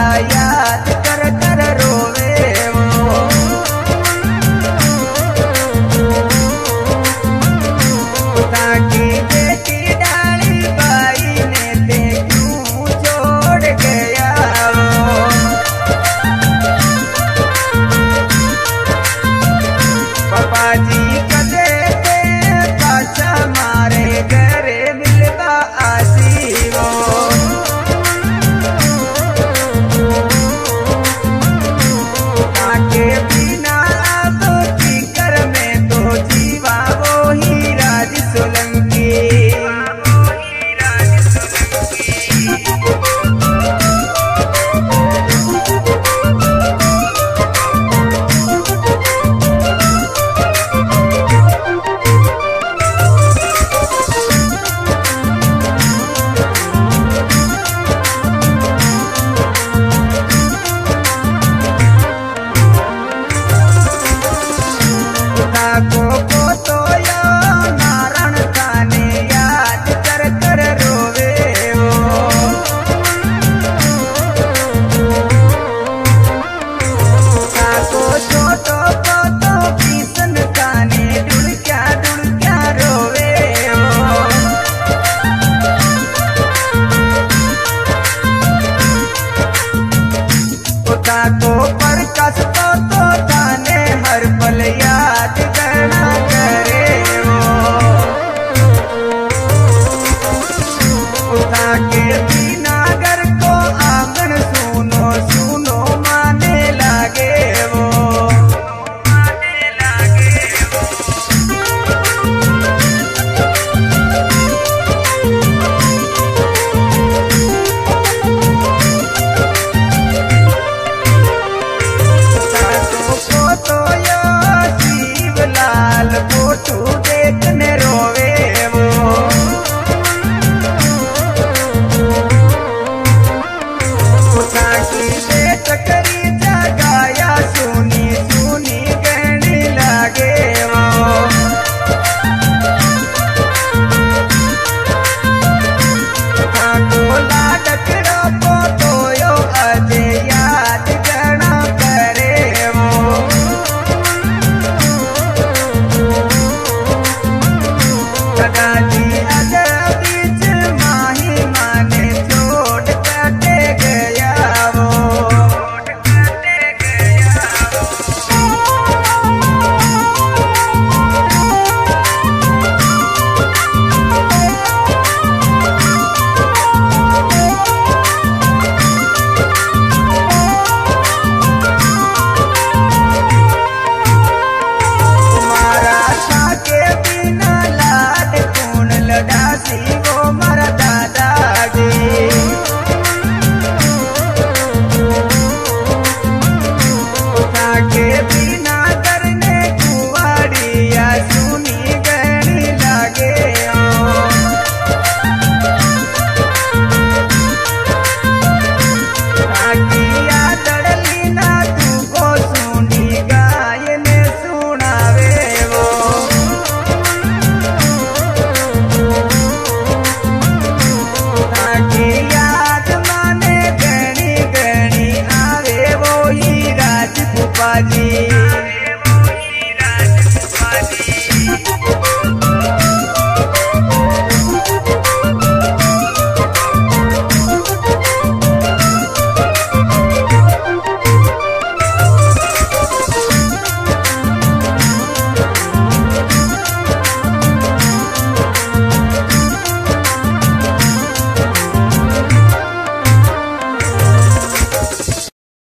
याद कर कर रोवे वो। ताकि बेटी डाली बाई ने ते क्यों छोड़ गया वो। पापा जी कदे ते पाछा मारे घरे मिलवा आसी वो। ताके बिना तो फिकर में तो जीवा वो ही राज सोलंकी। को तो यो नारायण थाने याद कर कर रोवे वो। को छोटो को तो किसन थाने डुड़क्या रोवे वो। को प्रकाश तो थाने हर पल याद करना करे वो। के बिना घर को आंगन सुनो सुनो माने लागे वो। तो यो शिवलाल फोटो देखने रोवे वो। ताकि बेट करी जगाया सुनी सुनी कहने लागे वो। लाडकड़ो तो यो अजय याद करना करे वो। दादाजी अगर बीच माही माने छोड़ कटे गया वो। तुम्हारा के बिना लाड कौन लड़ासी वो मारा दादाजी। के बिना करने कुआड़िया सुनी गहरी लागे ओ। ताकिया तड़ली ना तू को सुनी गाय ने सुनावे वो। ताकि याद माने गणी गणी आवे वो ही राज फूफा जी।